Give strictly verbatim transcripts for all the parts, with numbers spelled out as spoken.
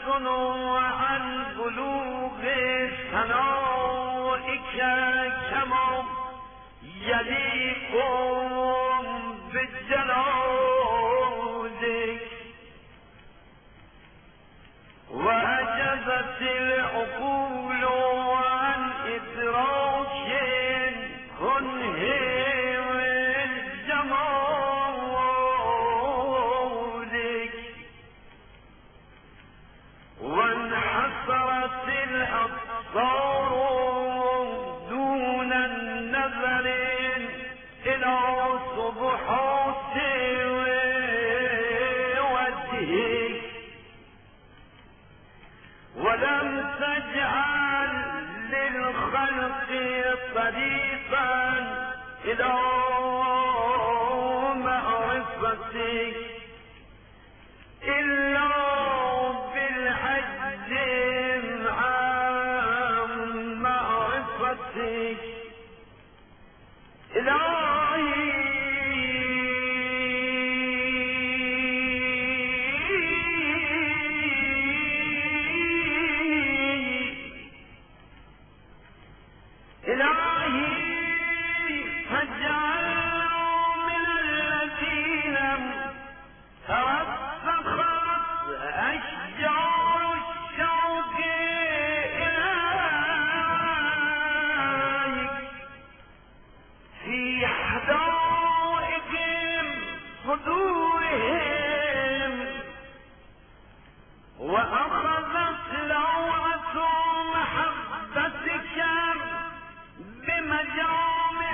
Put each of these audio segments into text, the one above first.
تحسنوا عن بلوغ ثنائك كما يليقون بجلالك، وعجزت العقول عن إدراك كنه جمالك، وانحسرت الأبصار دون النظر إلى صبحات وجهك، ولم تجعل للخلق طريقا إلى معرفتك إلا بالعجز عن معرفتك. إلهي إلهي فاجعلنا من الذين ترسخت أشجار الشوق إليك في حدائق صدورهم، وأخذت لوعة محبتك بمجامع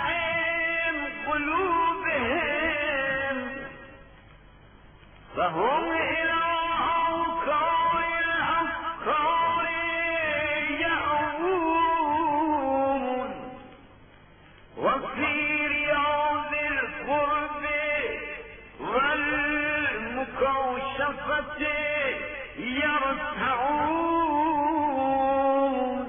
قلوبهم، فهم إلى أوكار الأفكار يأوون، وفي رياض القرب والمكوشفة يرتعون،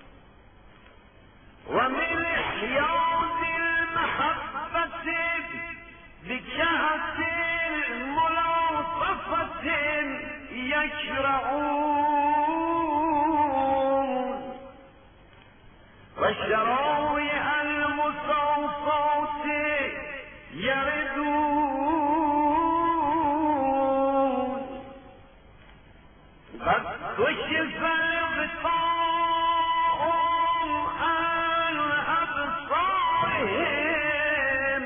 ومن حياض المحبة بكهة ملاطفة يشرعون، والشراويع المصوصات يردون، قد كشف الغطاء عن أبصارهم،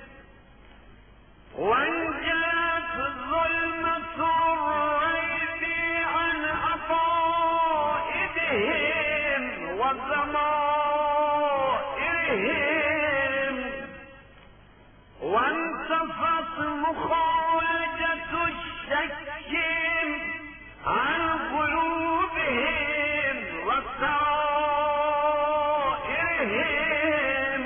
وانجلت ظلمة الريب عن عقائدهم وضمائرهم، وانتفت مخالجة الشك عن قلوبهم وسرائرهم،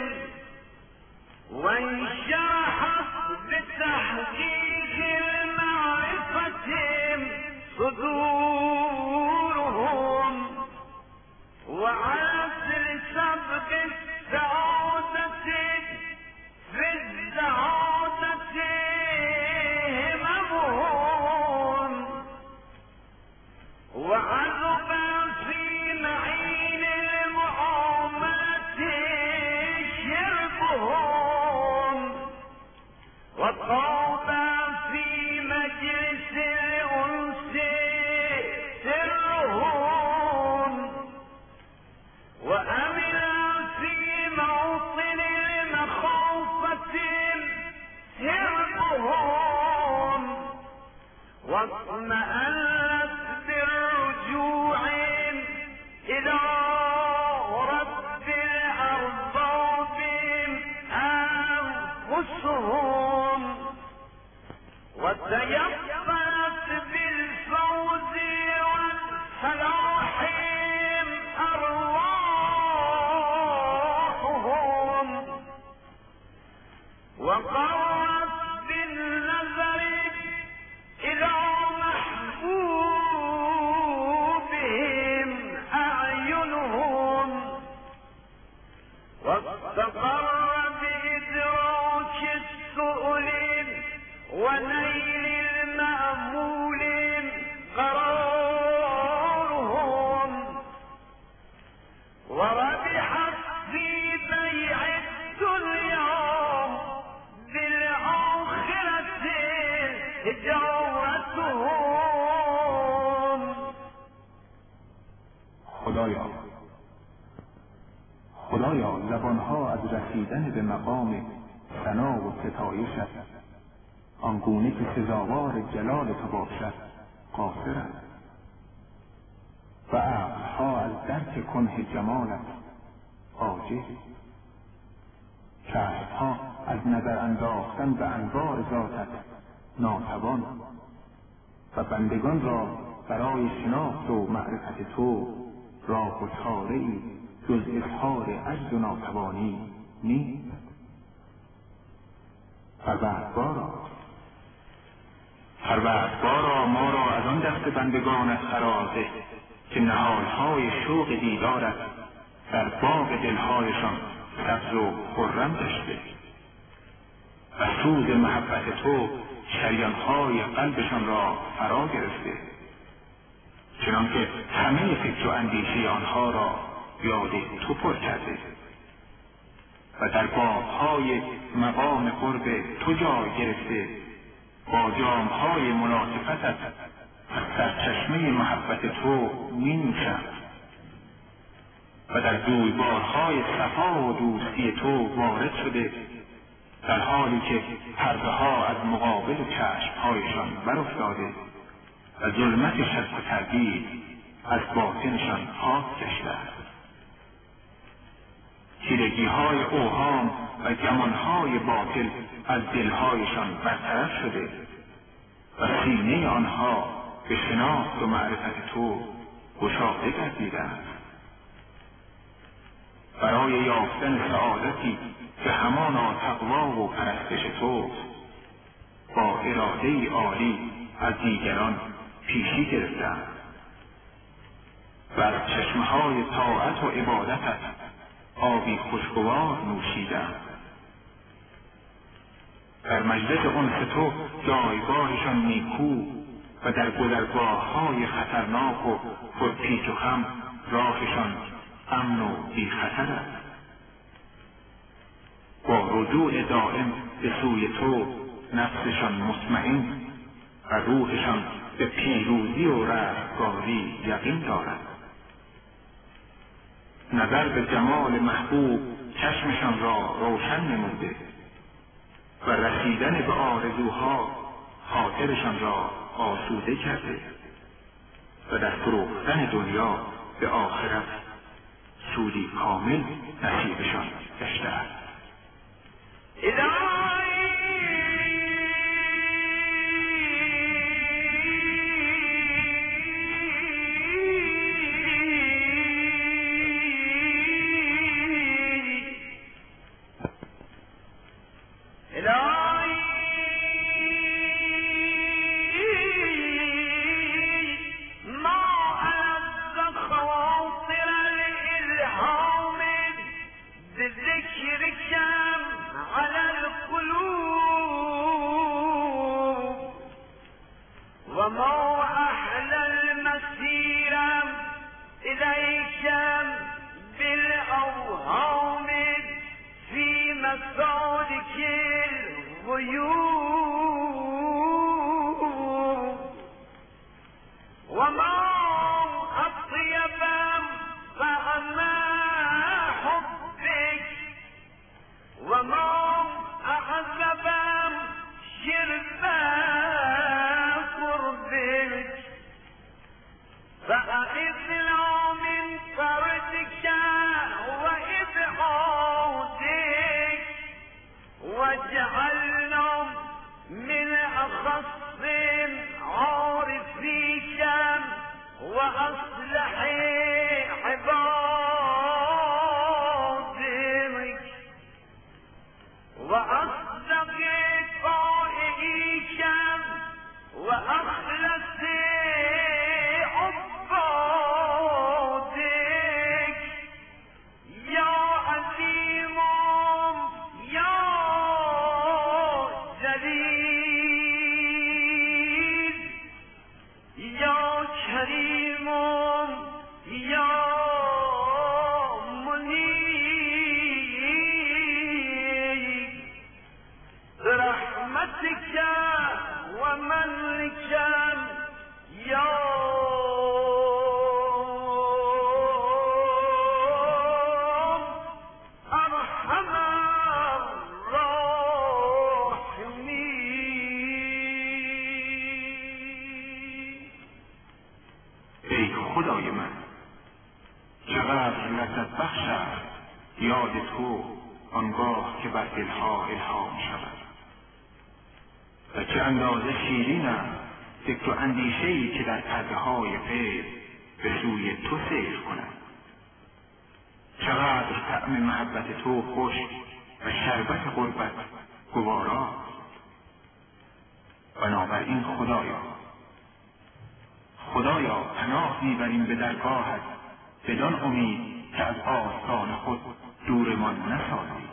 وانشرحت بتحقيق المعرفة صدورهم، وعسر سبق السعادة في السعادة هممهم، وعذبا في معين المعاملة شربهم، وطابا في مجلس الأنس سرهم، وأمنا في موطن المخافة هربهم، واطمأنت برجوع إلى رب الأرباب أنفسهم، وتيقنت بالفوز والفلاح أرواحهم، وقرت بالنظر إلى محبوبهم أعينهم، واستقر بإدراك السؤل ونيل المأمول قرارهم، حجارتهم. خدایا خدایا زبانها از رسیدن به مقام ثنا و ستایشت آنگونه که سزاوار جلال تو باشد قاصرند و عقلها از درک کنه جمالت عاجز، چشمها از نظر انداختن به انوار ذاتت ناتوان و بندگان را برای شناخت و معرفت تو راه و چاره‌ای جز اظهار عجز و ناتوانی نیست. پروردگارا پروردگارا ما را از آن دست بندگانت قرار ده که نهالهای شوق دیدارت در باغ دلهایشان سبز و خرم گشته و سوز محبت تو شریانهای قلبشان را فرا گرفته، چنانکه همه فکر و اندیشه آنها را یاد تو پر کرده و در باغهای مقام قرب تو جای گرفته با جامهای ملاطفتت از سرچشمه محبت تو می نوشند و در جویبارهای صفا و دوستی تو وارد شده، در حالی که پرده ها از مقابل چشمهایشان برافتاده و ظلمت شک و تردید از باطنشان پاک گشته است. تیرگی های اوهام و گمانهای باطل از دلهایشان برطرف شده و سینه آنها به شناخت و معرفت تو گشاده گردیده است. برای یافتن سعادتی که همانا تقوا و پرستش تو با اراده عالی از دیگران پیشی گرفتند و از چشمهای طاعت و عبادتت آبی خوشگوار نوشیدند. در مجلس انس تو جایگاهشان نیکو و در گذرگاه‌های خطرناک و پرپیچ و خم راهشان امن و بی خطر است. با رجوع دائم به سوی تو نفسشان مطمئن و روحشان به پیروزی و رستگاری یقین دارد. نظر به جمال محبوب چشمشان را روشن نموده و رسیدن به آرزوها خاطرشان را آسوده کرده و در فروختن دنیا به آخرت سودی کامل نصیبشان گشته است. وما أحلى المسير إليك بالأوهام في مسالك الغيوب، وما أطيب طعم حبك، وما أعذب شرب قربك، فأعذنا من فردك وإبعادك، واجعلنا من أخص عارفيك وأصلح عبادك وأصدق طائعيك وأخلص عبادك يا عظيم يا جليل يا كريم خدای من، چقدر لذت بخش است یاد تو آنگاه که بر دلها الهام شود. و چه اندازه شیرین است فکر و اندیشه‌ای که در پرده‌های غیب به سوی تو سیر کند. چقدر طعم محبت تو خوش و شربت قربت گوارا. بنابراین خدایا خدایا پناه میبریم به درگاهت بدان امید که از آستان خود دورمان نسازی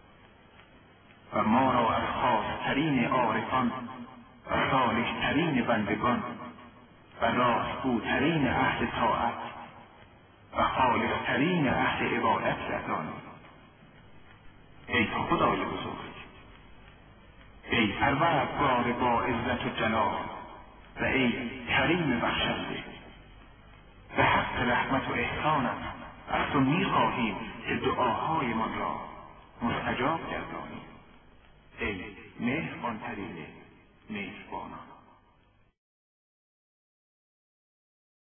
و ما را از خاصترین عارفان و صالحترین بندگان و راستگوترین اهل طاعت و خالصترین اهل عبادت گردانی. ای خدای بزرگ، ای پروردگار با عزت و جلال و ای کریم بخشنده، به حق رحمت و احسانت از تو می‌خواهیم که دعاهایمان را مستجاب گردانی. ای مهربان‌ترین